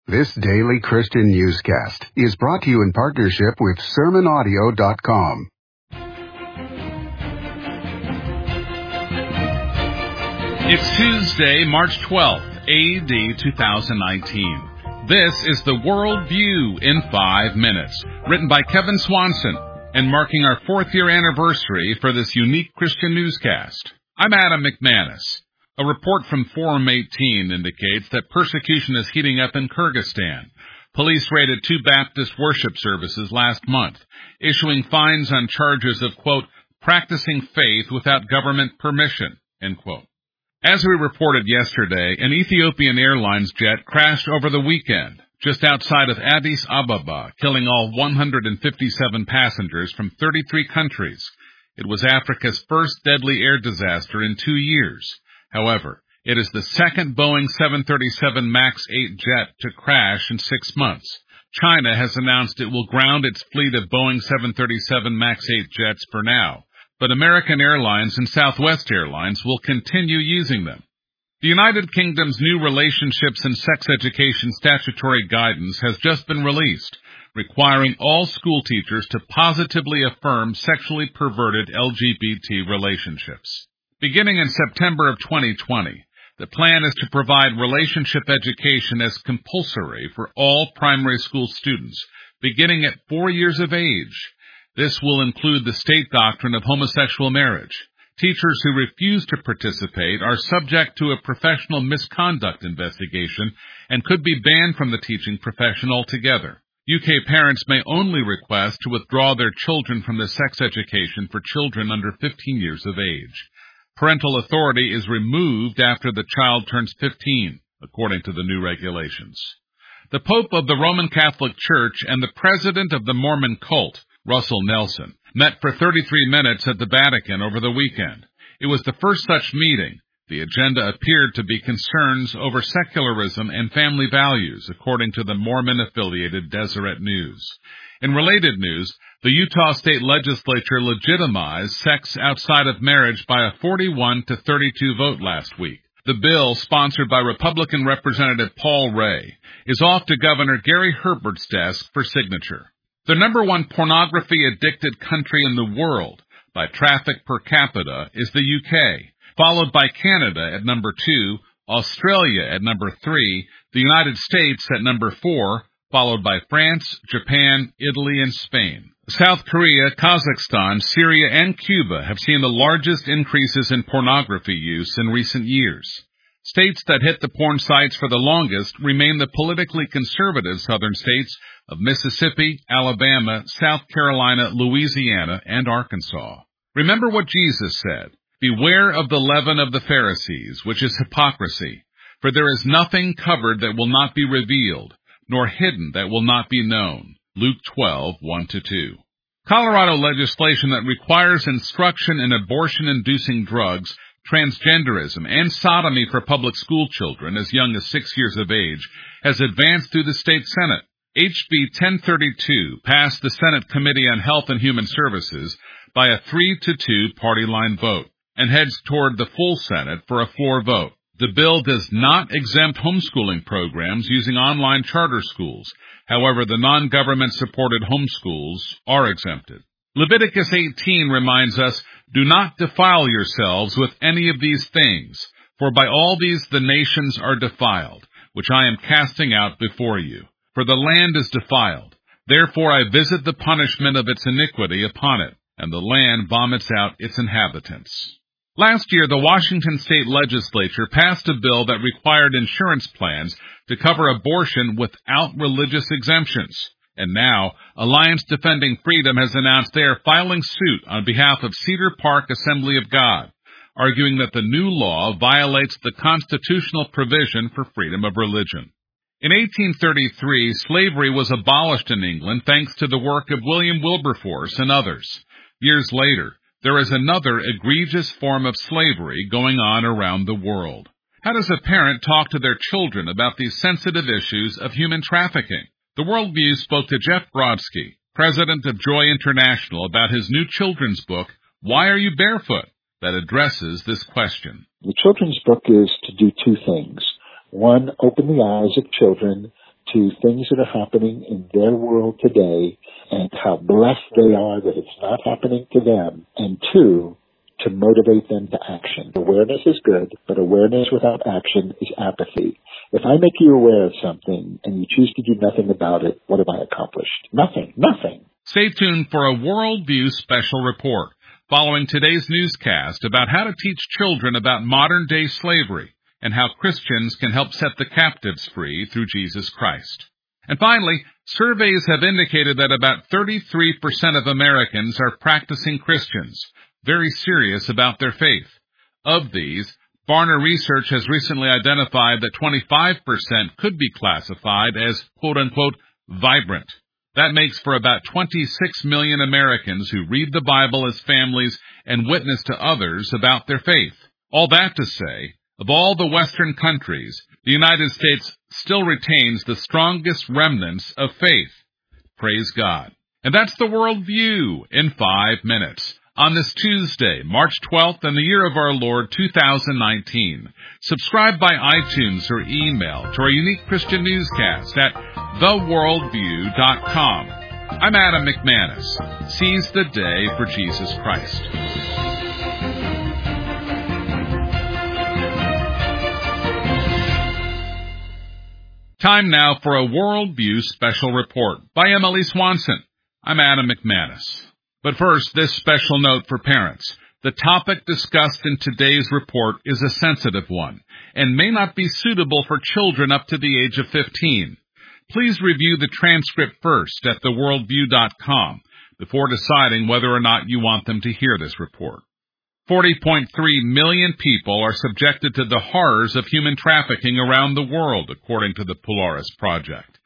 This daily Christian newscast is brought to you in partnership with SermonAudio.com. It's Tuesday, March 12th, AD 2019. This is the World View in 5 minutes, written by Kevin Swanson, and marking our 4th year anniversary for this unique Christian newscast. I'm Adam McManus. A report from Forum 18 indicates that persecution is heating up in Kyrgyzstan. Police raided 2 Baptist worship services last month, issuing fines on charges of, quote, practicing faith without government permission, end quote. As we reported yesterday, an Ethiopian Airlines jet crashed over the weekend, just outside of Addis Ababa, killing all 157 passengers from 33 countries. It was Africa's first deadly air disaster in 2 years. However, it is the second Boeing 737 MAX 8 jet to crash in 6 months. China has announced it will ground its fleet of Boeing 737 MAX 8 jets for now, but American Airlines and Southwest Airlines will continue using them. The United Kingdom's new relationships and sex education statutory guidance has just been released, requiring all school teachers to positively affirm sexually perverted LGBT relationships. Beginning in September of 2020, the plan is to provide relationship education as compulsory for all primary school students, beginning at 4 years of age. This will include the state doctrine of homosexual marriage. Teachers who refuse to participate are subject to a professional misconduct investigation and could be banned from the teaching profession altogether. UK parents may only request to withdraw their children from the sex education for children under 15 years of age. Parental authority is removed after the child turns 15, according to the new regulations. The Pope of the Roman Catholic Church and the President of the Mormon cult, Russell Nelson, met for 33 minutes at the Vatican over the weekend. It was the first such meeting. The agenda appeared to be concerns over secularism and family values, according to the Mormon-affiliated Deseret News. In related news, the Utah State Legislature legitimized sex outside of marriage by a 41-32 vote last week. The bill, sponsored by Republican Representative Paul Ray, is off to Governor Gary Herbert's desk for signature. The number 1 pornography-addicted country in the world by traffic per capita is the UK, followed by Canada at number 2, Australia at number 3, the United States at number 4, followed by France, Japan, Italy, and Spain. South Korea, Kazakhstan, Syria, and Cuba have seen the largest increases in pornography use in recent years. States that hit the porn sites for the longest remain the politically conservative southern states of Mississippi, Alabama, South Carolina, Louisiana, and Arkansas. Remember what Jesus said, "Beware of the leaven of the Pharisees, which is hypocrisy, for there is nothing covered that will not be revealed, nor hidden that will not be known." Luke 12:1-2. Colorado legislation that requires instruction in abortion-inducing drugs, transgenderism, and sodomy for public school children as young as 6 years of age has advanced through the state Senate. HB 1032 passed the Senate Committee on Health and Human Services by a 3-2 party line vote and heads toward the full Senate for a floor vote. The bill does not exempt homeschooling programs using online charter schools. However, the non-government-supported homeschools are exempted. Leviticus 18 reminds us, "Do not defile yourselves with any of these things, for by all these the nations are defiled, which I am casting out before you. For the land is defiled. Therefore I visit the punishment of its iniquity upon it, and the land vomits out its inhabitants." Last year, the Washington State Legislature passed a bill that required insurance plans to cover abortion without religious exemptions. And now, Alliance Defending Freedom has announced they are filing suit on behalf of Cedar Park Assembly of God, arguing that the new law violates the constitutional provision for freedom of religion. In 1833, slavery was abolished in England thanks to the work of William Wilberforce and others. Years later, there is another egregious form of slavery going on around the world. How does a parent talk to their children about these sensitive issues of human trafficking? The Worldview spoke to Jeff Brodsky, president of Joy International, about his new children's book, Why Are You Barefoot?, that addresses this question. The children's book is to do two things. One, open the eyes of children to things that are happening in their world today and how blessed they are that it's not happening to them. And two, to motivate them to action. Awareness is good, but awareness without action is apathy. If I make you aware of something and you choose to do nothing about it, what have I accomplished? Nothing. Stay tuned for a Worldview special report following today's newscast about how to teach children about modern-day slavery and how Christians can help set the captives free through Jesus Christ. And finally, surveys have indicated that about 33% of Americans are practicing Christians, very serious about their faith. Of these, Barna Research has recently identified that 25% could be classified as quote-unquote vibrant. That makes for about 26 million Americans who read the Bible as families and witness to others about their faith. All that to say, of all the Western countries, the United States still retains the strongest remnants of faith. Praise God. And that's the Worldview in 5 minutes. On this Tuesday, March 12th, in the year of our Lord 2019. Subscribe by iTunes or email to our unique Christian newscast at theworldview.com. I'm Adam McManus. Seize the day for Jesus Christ. Time now for a Worldview special report by Emily Swanson. I'm Adam McManus. But first, this special note for parents. The topic discussed in today's report is a sensitive one and may not be suitable for children up to the age of 15. Please review the transcript first at theworldview.com before deciding whether or not you want them to hear this report. 40.3 million people are subjected to the horrors of human trafficking around the world, according to the Polaris Project.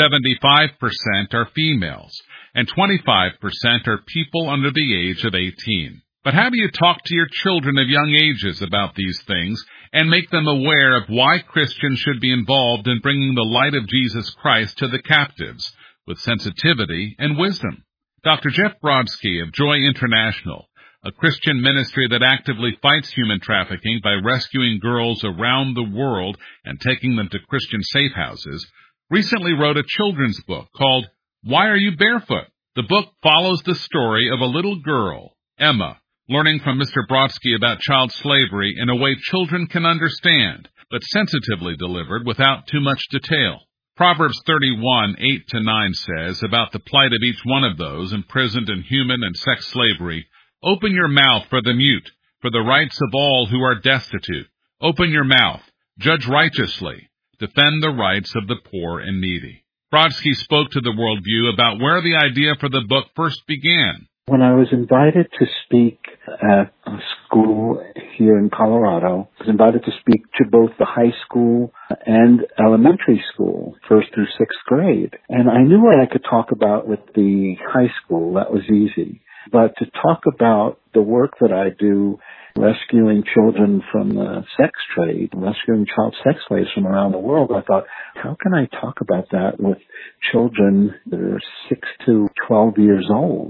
75% are females, and 25% are people under the age of 18. But how do you talk to your children of young ages about these things and make them aware of why Christians should be involved in bringing the light of Jesus Christ to the captives with sensitivity and wisdom? Dr. Jeff Brodsky of Joy International, a Christian ministry that actively fights human trafficking by rescuing girls around the world and taking them to Christian safe houses, recently wrote a children's book called Why Are You Barefoot? The book follows the story of a little girl, Emma, learning from Mr. Brodsky about child slavery in a way children can understand, but sensitively delivered without too much detail. Proverbs 31, 8-9 says about the plight of each one of those imprisoned in human and sex slavery, "Open your mouth for the mute, for the rights of all who are destitute. Open your mouth, judge righteously, defend the rights of the poor and needy." Brodsky spoke to the Worldview about where the idea for the book first began. When I was invited to speak at a school here in Colorado, I was invited to speak to both the high school and elementary school, 1st through 6th grade. And I knew what I could talk about with the high school. That was easy. But to talk about the work that I do, rescuing children from the sex trade, rescuing child sex slaves from around the world, I thought, how can I talk about that with children that are 6 to 12 years old?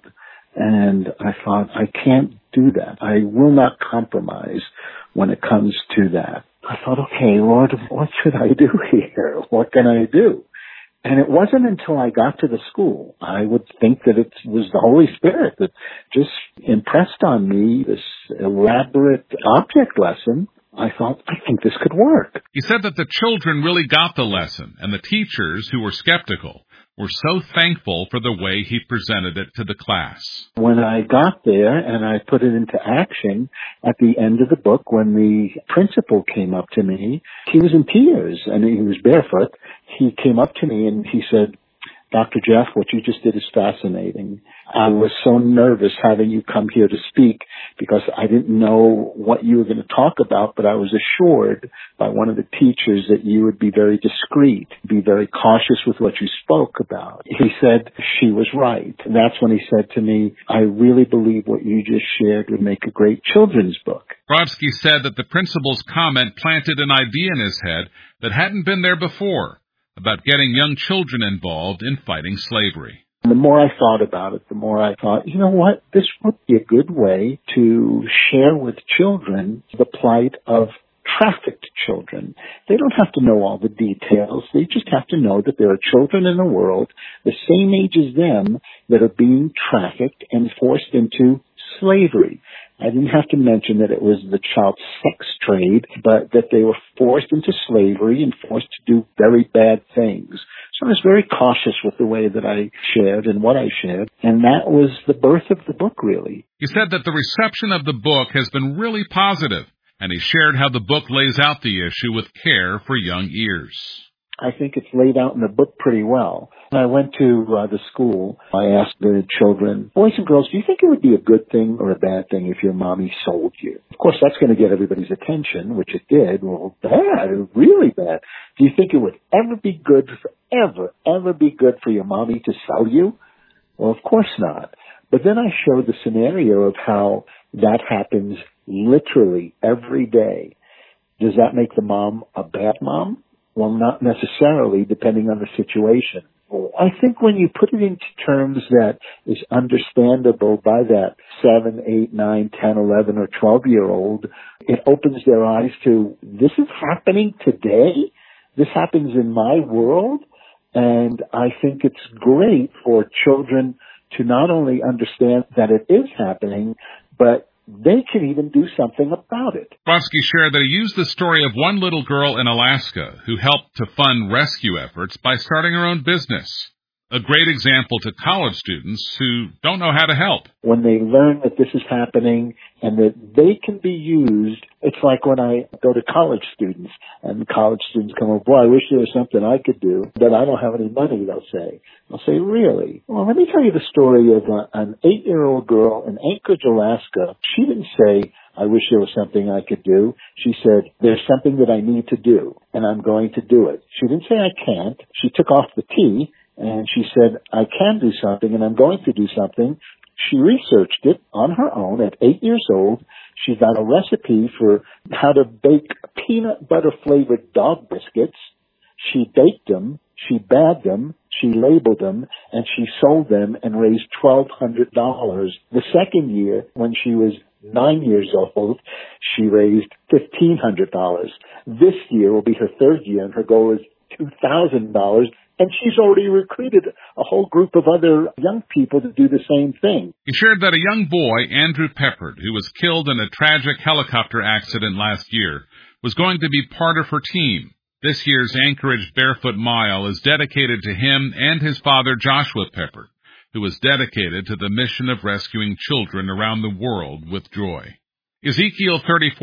And I thought, I can't do that. I will not compromise when it comes to that. I thought, okay, Lord, what should I do here? What can I do? And it wasn't until I got to the school, I would think that it was the Holy Spirit that just impressed on me this elaborate object lesson. I thought, I think this could work. He said that the children really got the lesson, and the teachers, who were skeptical, were so thankful for the way he presented it to the class. When I got there and I put it into action, at the end of the book, when the principal came up to me, he was in tears, and he was barefoot. He came up to me and he said, "Dr. Jeff, what you just did is fascinating. I was so nervous having you come here to speak because I didn't know what you were going to talk about, but I was assured by one of the teachers that you would be very discreet, be very cautious with what you spoke about." He said she was right. And that's when he said to me, "I really believe what you just shared would make a great children's book." Brodsky said that the principal's comment planted an idea in his head that hadn't been there before, about getting young children involved in fighting slavery. The more I thought about it, the more I thought, you know what, this would be a good way to share with children the plight of trafficked children. They don't have to know all the details. They just have to know that there are children in the world the same age as them that are being trafficked and forced into slavery. I didn't have to mention that it was the child sex trade, but that they were forced into slavery and forced to do very bad things. So I was very cautious with the way that I shared and what I shared, and that was the birth of the book, really. He said that the reception of the book has been really positive, and he shared how the book lays out the issue with care for young ears. I think it's laid out in the book pretty well. When I went to the school, I asked the children, boys and girls, do you think it would be a good thing or a bad thing if your mommy sold you? Of course, that's going to get everybody's attention, which it did. Well, bad, really bad. Do you think it would ever be good for your mommy to sell you? Well, of course not. But then I showed the scenario of how that happens literally every day. Does that make the mom a bad mom? Well, not necessarily, depending on the situation. I think when you put it into terms that is understandable by that 7, 8, 9, 10, 11, or 12-year-old, it opens their eyes to, this is happening today? This happens in my world? And I think it's great for children to not only understand that it is happening, but they can even do something about it. Brodsky shared that he used the story of one little girl in Alaska who helped to fund rescue efforts by starting her own business. A great example to college students who don't know how to help. When they learn that this is happening and that they can be used, it's like when I go to college students and college students come up, boy, I wish there was something I could do, but I don't have any money, they'll say. I'll say, really? Well, let me tell you the story of an 8-year-old girl in Anchorage, Alaska. She didn't say, I wish there was something I could do. She said, there's something that I need to do, and I'm going to do it. She didn't say I can't. She took off the T, and she said, I can do something, and I'm going to do something. She researched it on her own at 8 years old. She got a recipe for how to bake peanut butter-flavored dog biscuits. She baked them, she bagged them, she labeled them, and she sold them and raised $1,200. The second year, when she was 9 years old, she raised $1,500. This year will be her third year, and her goal is $2,000. And she's already recruited a whole group of other young people to do the same thing. He shared that a young boy, Andrew Peppard, who was killed in a tragic helicopter accident last year, was going to be part of her team. This year's Anchorage Barefoot Mile is dedicated to him and his father, Joshua Peppard, who was dedicated to the mission of rescuing children around the world with joy. Ezekiel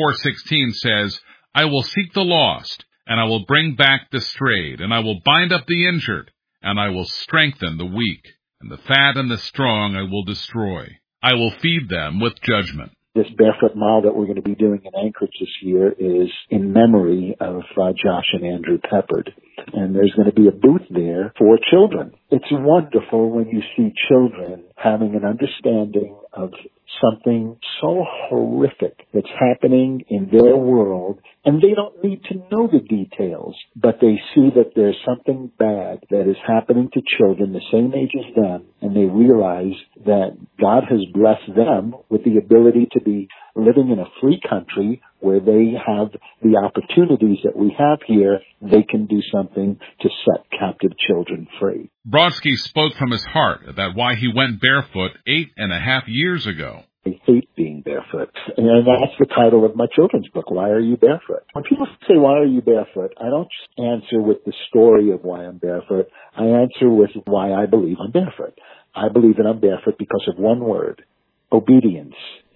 34:16 says, I will seek the lost, and I will bring back the strayed, and I will bind up the injured, and I will strengthen the weak, and the fat and the strong I will destroy. I will feed them with judgment. This Barefoot Mile that we're going to be doing in Anchorage this year is in memory of Josh and Andrew Peppard. And there's going to be a booth there for children. It's wonderful when you see children having an understanding of something so horrific that's happening in their world, and they don't need to know the details, but they see that there's something bad that is happening to children the same age as them, and they realize that God has blessed them with the ability to be living in a free country where they have the opportunities that we have here. They can do something to set captive children free. Brodsky spoke from his heart about why he went barefoot 8.5 years ago. I hate being barefoot. And that's the title of my children's book, Why Are You Barefoot? When people say, why are you barefoot? I don't just answer with the story of why I'm barefoot. I answer with why I believe I'm barefoot. I believe that I'm barefoot because of one word, obedience.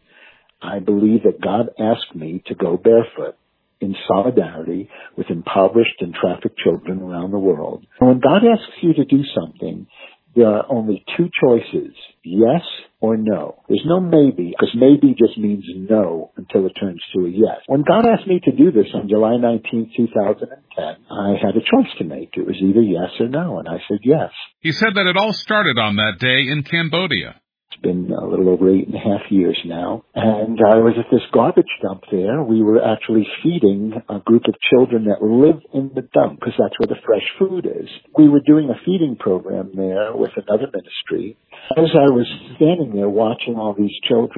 I believe that God asked me to go barefoot in solidarity with impoverished and trafficked children around the world. And when God asks you to do something, there are only two choices, yes or no. There's no maybe, because maybe just means no until it turns to a yes. When God asked me to do this on July 19, 2010, I had a choice to make. It was either yes or no, and I said yes. He said that it all started on that day in Cambodia. It's been a little over 8.5 years now, and I was at this garbage dump there. We were actually feeding a group of children that live in the dump, because that's where the fresh food is. We were doing a feeding program there with another ministry. As I was standing there watching all these children,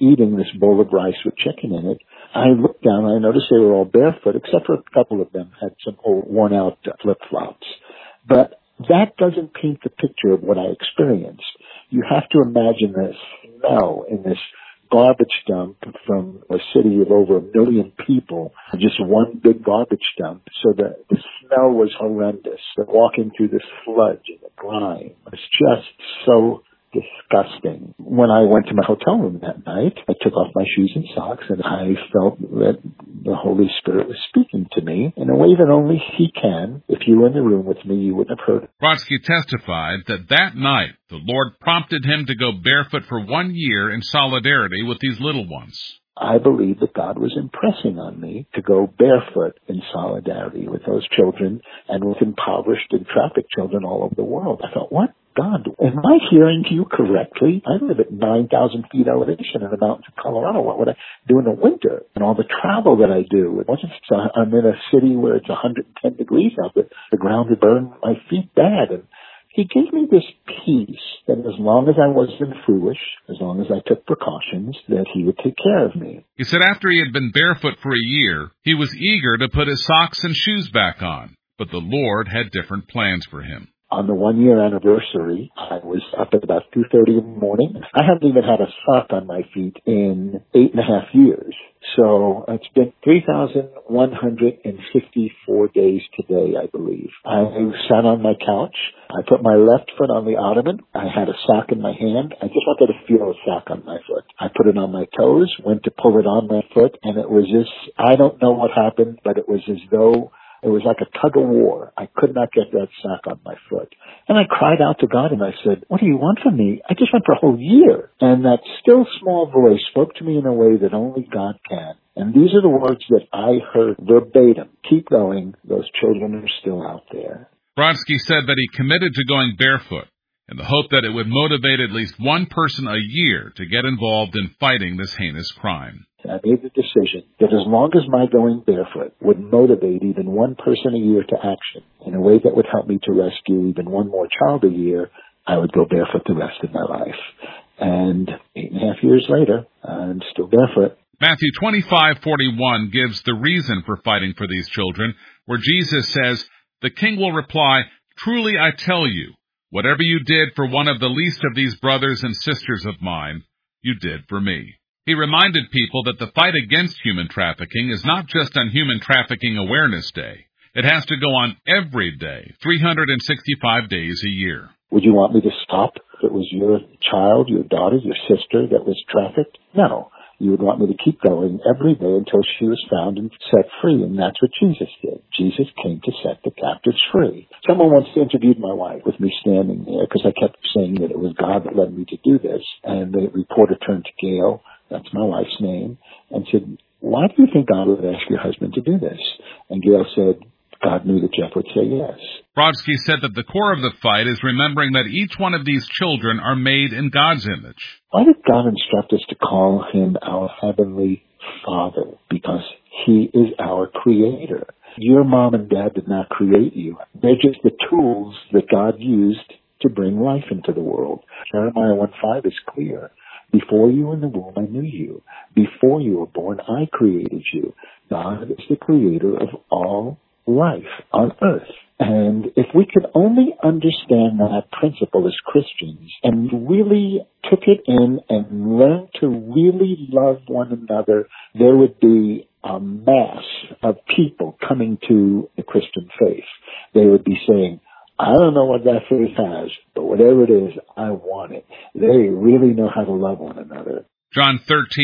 eating this bowl of rice with chicken in it, I looked down and I noticed they were all barefoot, except for a couple of them had some old worn-out flip-flops. But that doesn't paint the picture of what I experienced. You have to imagine the smell in this garbage dump from a city of over 1 million people, just one big garbage dump. So the smell was horrendous. Walking through the sludge and the grime was just so disgusting. When I went to my hotel room that night, I took off my shoes and socks, and I felt that the Holy Spirit was speaking to me in a way that only He can. If you were in the room with me, you wouldn't have heard it. Brodsky testified that night the Lord prompted him to go barefoot for 1 year in solidarity with these little ones. I believe that God was impressing on me to go barefoot in solidarity with those children and with impoverished and trafficked children all over the world. I thought, what? God, am I hearing you correctly? I live at 9,000 feet elevation in the mountains of Colorado. What would I do in the winter? And all the travel that I do. It wasn't, I'm in a city where it's 110 degrees out, but the ground would burn my feet bad. And He gave me this peace that as long as I wasn't foolish, as long as I took precautions, that He would take care of me. He said after he had been barefoot for a year, he was eager to put his socks and shoes back on, but the Lord had different plans for him. On the 1-year anniversary, I was up at about 2:30 in the morning. I haven't even had a sock on my feet in 8.5 years. So it's been 3,154 days today, I believe. I sat on my couch. I put my left foot on the ottoman. I had a sock in my hand. I just wanted to feel a sock on my foot. I put it on my toes, went to pull it on my foot, and it was just, I don't know what happened, but it was as though it was like a tug of war. I could not get that sock on my foot. And I cried out to God and I said, what do you want from me? I just went for a whole year. And that still small voice spoke to me in a way that only God can. And these are the words that I heard verbatim. Keep going. Those children are still out there. Brodsky said that he committed to going barefoot in the hope that it would motivate at least one person a year to get involved in fighting this heinous crime. I made the decision that as long as my going barefoot would motivate even one person a year to action in a way that would help me to rescue even one more child a year, I would go barefoot the rest of my life. And 8.5 years later, I'm still barefoot. Matthew 25:41 gives the reason for fighting for these children, where Jesus says, "The king will reply, 'Truly I tell you, whatever you did for one of the least of these brothers and sisters of mine, you did for me.'" He reminded people that the fight against human trafficking is not just on Human Trafficking Awareness Day. It has to go on every day, 365 days a year. Would you want me to stop if it was your child, your daughter, your sister that was trafficked? No. You would want me to keep going every day until she was found and set free, and that's what Jesus did. Jesus came to set the captives free. Someone once interviewed my wife with me standing there because I kept saying that it was God that led me to do this, and the reporter turned to Gail, that's my wife's name, and said, "Why do you think God would ask your husband to do this?" And Gail said, God knew that Jeff would say yes. Brodsky said that the core of the fight is remembering that each one of these children are made in God's image. Why did God instruct us to call Him our Heavenly Father? Because He is our Creator. Your mom and dad did not create you. They're just the tools that God used to bring life into the world. Jeremiah 1:5 is clear. Before you were in the womb, I knew you. Before you were born, I created you. God is the creator of all life on earth. And if we could only understand that principle as Christians and really took it in and learn to really love one another, there would be a mass of people coming to the Christian faith. They would be saying, I don't know what that faith has, but whatever it is, I want it. They really know how to love one another. John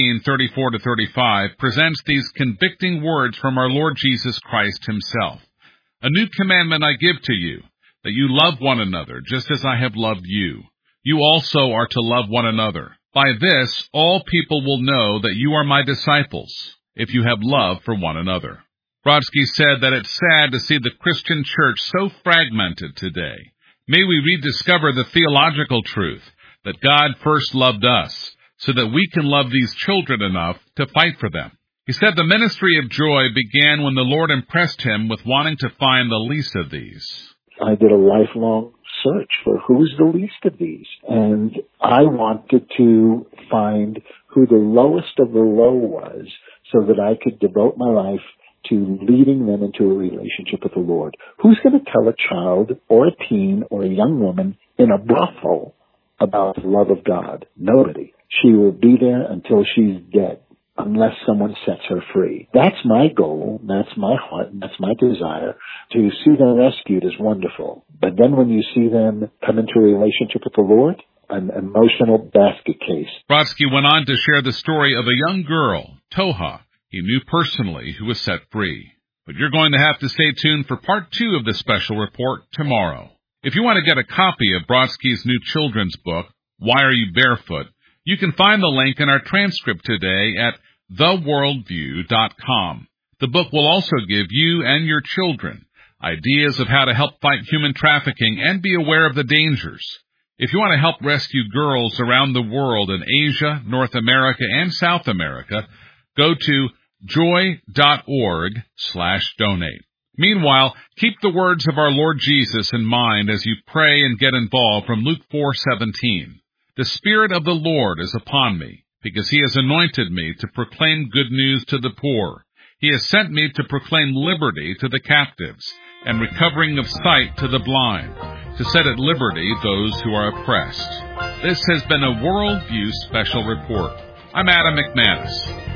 13:34-35 presents these convicting words from our Lord Jesus Christ Himself. "A new commandment I give to you, that you love one another, just as I have loved you. You also are to love one another. By this, all people will know that you are my disciples, if you have love for one another." Brodsky said that it's sad to see the Christian church so fragmented today. May we rediscover the theological truth that God first loved us, so that we can love these children enough to fight for them. He said the ministry of joy began when the Lord impressed him with wanting to find the least of these. I did a lifelong search for who's the least of these. And I wanted to find who the lowest of the low was so that I could devote my life to leading them into a relationship with the Lord. Who's going to tell a child or a teen or a young woman in a brothel about the love of God? Nobody. She will be there until she's dead, unless someone sets her free. That's my goal, that's my heart, and that's my desire. To see them rescued is wonderful. But then when you see them come into a relationship with the Lord, an emotional basket case. Brodsky went on to share the story of a young girl, Toha, he knew personally, who was set free. But you're going to have to stay tuned for part 2 of this special report tomorrow. If you want to get a copy of Brodsky's new children's book, Why Are You Barefoot?, you can find the link in our transcript today at theworldview.com. The book will also give you and your children ideas of how to help fight human trafficking and be aware of the dangers. If you want to help rescue girls around the world in Asia, North America, and South America, go to joy.org/donate. Meanwhile, keep the words of our Lord Jesus in mind as you pray and get involved from Luke 4:17. The Spirit of the Lord is upon me, because He has anointed me to proclaim good news to the poor. He has sent me to proclaim liberty to the captives and recovering of sight to the blind, to set at liberty those who are oppressed. This has been a Worldview Special Report. I'm Adam McManus.